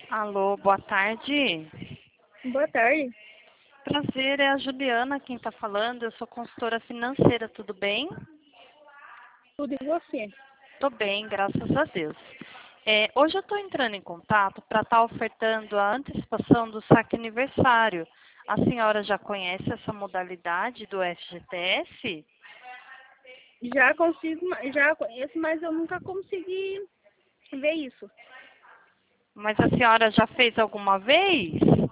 Alô, boa tarde. Boa tarde. Prazer, é a Juliana quem está falando. Eu sou consultora financeira, tudo bem? Tudo e você? Tô bem, graças a Deus. Hoje eu estou entrando em contato para estar ofertando a antecipação do saque aniversário. A senhora já conhece essa modalidade do FGTS? Já conheço, mas eu nunca consegui ver isso. Mas a senhora já fez alguma vez?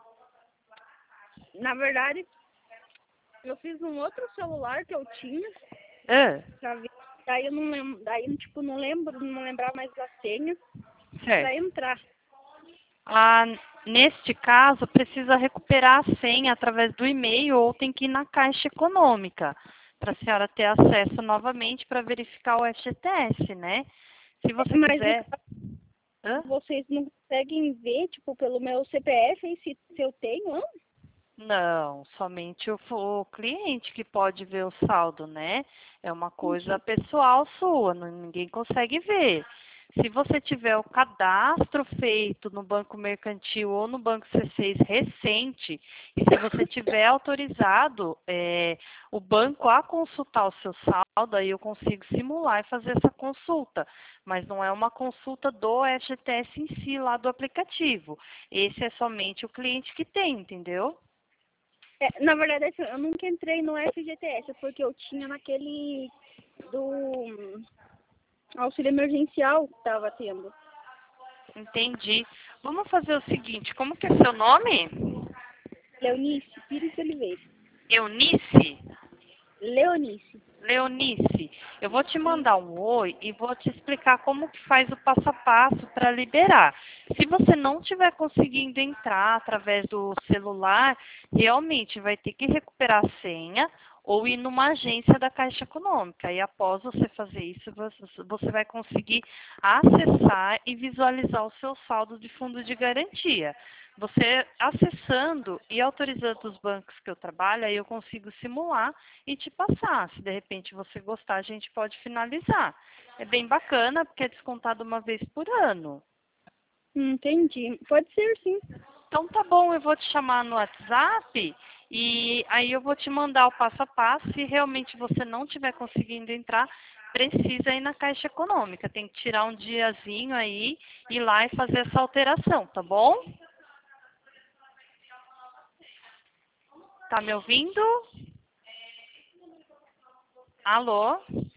Na verdade, eu fiz um outro celular que eu tinha Ah, pra ver. Daí eu não lembro, não lembro, não lembrava mais a senha pra certo. entrar. Ah, neste caso, precisa recuperar a senha através do e-mail ou tem que ir na Caixa Econômica para a senhora ter acesso novamente para verificar o FGTS, né? Se você Mas no quiser. caso, Hã? vocês não conseguem ver, tipo, pelo meu CPF, aí se eu tenho, não? Não, somente o cliente que pode ver o saldo, né? É uma coisa pessoal sua, ninguém consegue ver. Se você tiver o cadastro feito no Banco Mercantil ou no Banco C6 recente, e se você tiver autorizado o banco a consultar o seu saldo, aí eu consigo simular e fazer essa consulta. Mas não é uma consulta do FGTS em si, lá do aplicativo. Esse é somente o cliente que tem, entendeu? Na verdade, assim, eu nunca entrei no FGTS, porque eu tinha naquele do auxílio emergencial que tava tendo. Entendi. Vamos fazer o seguinte, como que é seu nome? Leonice Pires de Oliveira. Eunice? Leonice. Leonice, eu vou te E mandar um oi e vou te explicar como que faz o passo a passo para liberar. Se você não estiver conseguindo entrar através do celular, realmente vai ter que recuperar a senha ou ir numa agência da Caixa Econômica. E após você fazer isso, você vai conseguir acessar e visualizar o seu saldo de fundo de garantia. Você acessando e autorizando os bancos que eu trabalho, aí eu consigo simular e te passar. Se de repente você gostar, a gente pode finalizar. É bem bacana, porque é descontado uma vez por ano. entendi. Pode ser, sim. Então tá bom, eu vou te chamar no WhatsApp e aí eu vou te mandar o passo a passo. Se realmente você não estiver conseguindo entrar, precisa ir na Caixa Econômica. Tem que tirar um diazinho aí, ir lá e fazer essa alteração, tá bom? Tá me ouvindo? Alô?